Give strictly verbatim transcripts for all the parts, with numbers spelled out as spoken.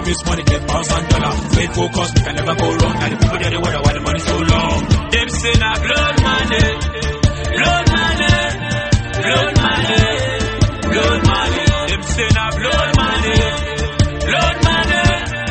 time is money, get pounds and dollar. Stay focused, we can never go wrong. And the people there, they wonder why the money's so long. Them say na blood money, blood money, blood money, blood money. Them say na blood money, blood money,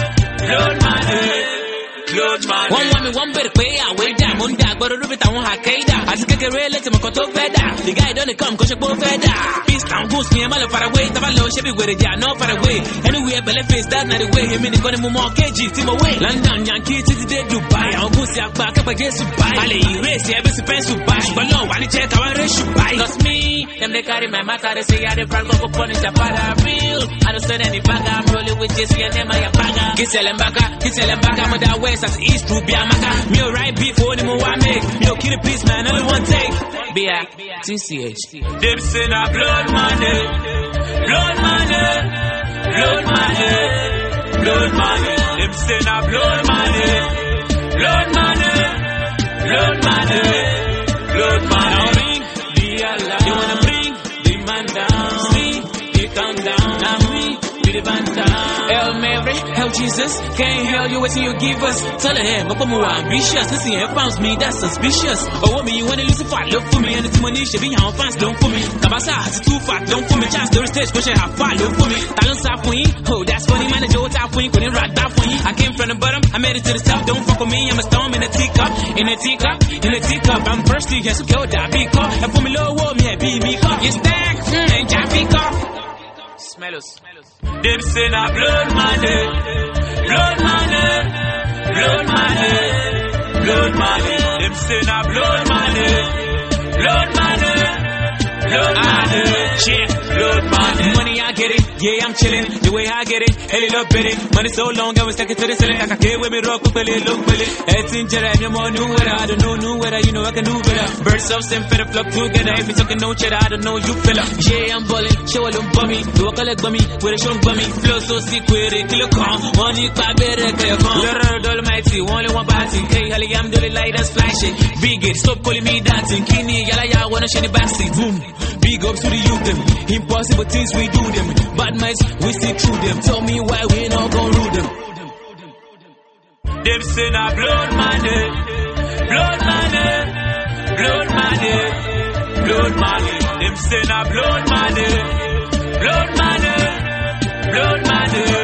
blood money, blood money. One woman, one better pay out, way down, one down, but a little bit I want Hakeda. I just get a real letter, my control feather. The guy don't come, cause you go feather. Peace town, goose, me, I'm all far away. Tavalo, she be with it, yeah, no far away. Anywhere, but face that not the way. Him in the gonna move more K G, team away. London, Yankee, to the day, Dubai. I'm goose, I'm back up against Dubai. Ali, race, yeah, best fence to buy. But no, I need check, I want race to buy. Cause me, them they carry my matter, they say, I the front go punish the father. Real, I don't send any bag, I'm rolling with Jesse and them, I a bagger. Get selling back, get selling back, I'm on that west, that's east to be a maca. Me a right before the move I make. Me no kill a piece, man, only one take. B I T C H. Them say na blood money, blood money, blood money, blood money. Them say na blood money, blood money, blood money, blood money. Now ring the alarm. You wanna bring the man down? See, he come down. Now we be the band down. Hail Mary, Hail Jesus, can't hail you waiting you give us. Tell him, I'm more ambitious. Listen, it found me, that's suspicious. Oh, what me, you wanna listen for, look for me. And the money should be on fans, don't for me. Kabasa, it's too far, don't for me. Chance to the stage, push it, have far, look for me. Talent stop for you, oh, that's funny, man. The Joe top for you, couldn't rock that for you. I came from the bottom, I made it to the top, don't fuck with me. I'm a storm in a teacup, in a teacup, in a teacup. I'm thirsty, yes, okay, that big cup. And for me, low, whoa, me, be me cup. You stack, mm, and can't pick up. Smell us. Them say na blood money, blood money, blood money, blood money. Them say na blood money, blood money, blood money, Shit, blood money. money I get it, yeah I'm chillin'. The way I get it, hell it up with it. Money so long I was stuck into the ceiling. Like I can't with me rock, quickly look with it. Everything Jedi, I'm more new weather. I don't know new weather, you know I can do better. Birds of same feather flock together. If you talking no cheddar, I don't know you fella. Yeah I'm ballin', show a little bummy. Do a collect bummy, with a show bummy. Flow so sick with it, kill a calm. Money quite better, clear calm. Lord Almighty, only one party. Hey, hell I'm doing like that's flashing. Big it, stop calling me dancing. Kini, yalla ya wanna shine the backseat. Boom, big ups to the youth them. Impossible things we do them. Bad minds, we see through them. Tell me why we not gon' rule them. Them say na blood money, blood money, blood money, blood money. Them say na blood money, blood money, blood money.